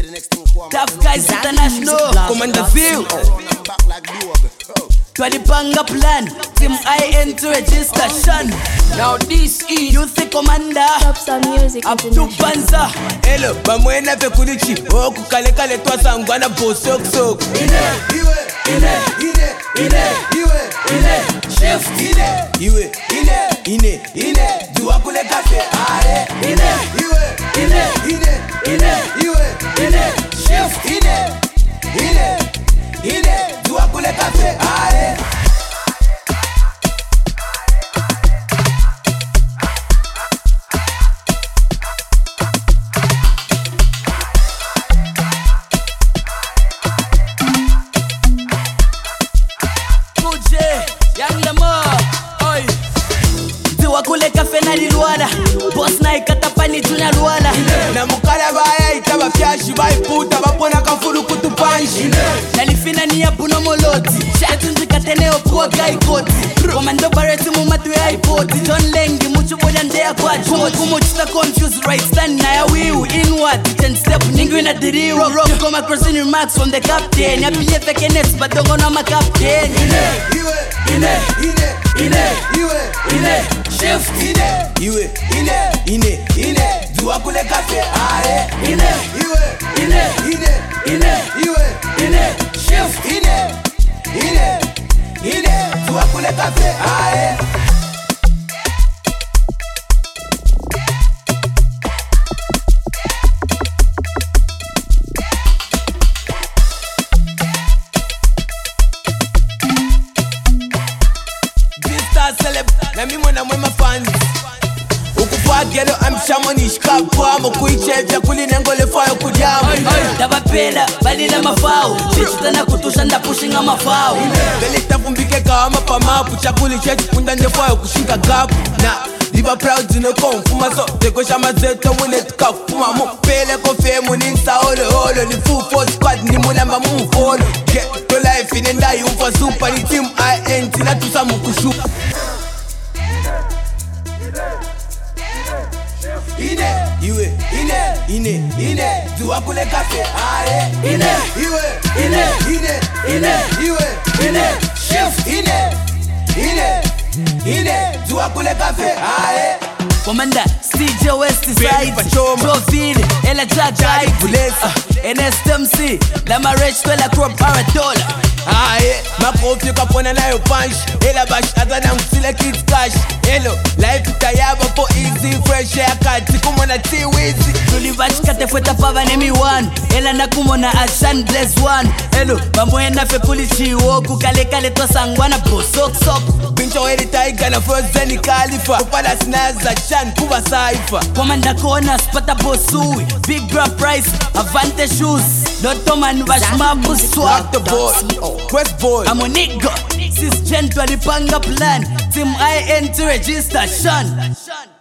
Tough Guys International, Commander View. Twadipanga plan, Team IN to registration. Now this is Youth Commander Topstar Music up to Panza. Hello, bamwena fe kulichi. Oku kale kale twa sangwana bosok sok. Ine, chef. Ine, duwa kule kafe. Aye. Ine, chef. Ine, duwa kule kafe. Aye. Kule kafe na liluana boss na ikatapani tuna luana na mukala baya itaba fyashi baiputa bapona kafuru kutupanshi nalifina ni apuno moloti shatu ndikatene okuwa gaikoti komando bareti mu matu ya ipoti John Lengi muchu boda ndea kwa choti kumuchita confused right stand na ya wiu inward 10 step ningu ina diri rock come across in remarks from the captain ya piye fekenes badongo na makapten Ine chef Ine duwa kule kafe aye Ine chef Ine duwa kule kafe aye Celeb, na mimi mwana mwema fans ukufagelo amshamonish kapwa mokuichevya kulinengole fayo kujamu tabapela balila mafao chichitana kutusha ndapushinga mafao belitafumbike kama pamapu chakuli chechi kunda ndefayo kushinga gapu na liba proud zinoko mfuma so tekwesha mazeto mune tukafuma mupele kofe muninsa holo ni full force squad ni mulamba mufolo get to life inenda yumfa super ni team IN tina tusa mukushupa Ine duwa kule kafe aye Ine chef Ine duwa kule kafe aye Commander CJ West Side Joville Ela Jagai NSTMC La Marech Twela Crop Aratola aye makofi kapona nayo punch ela bash azana mfile kids cash hello life tayaba for easy fresh haircut kumona tiwizi tulibach kate fweta pava nemi one ela nakumona ashan bless one hello bamwena fe kulichiwo kukale to sangwana bosok sok bincho eri tiger na frozen khalifa upada snaza shan kuba saifa Commander corner spata bosui big grand price avante shoes Dr. Man bashma buswa the boy Quest boy I'm a nigga sis gen to the panga plan Team IN to registration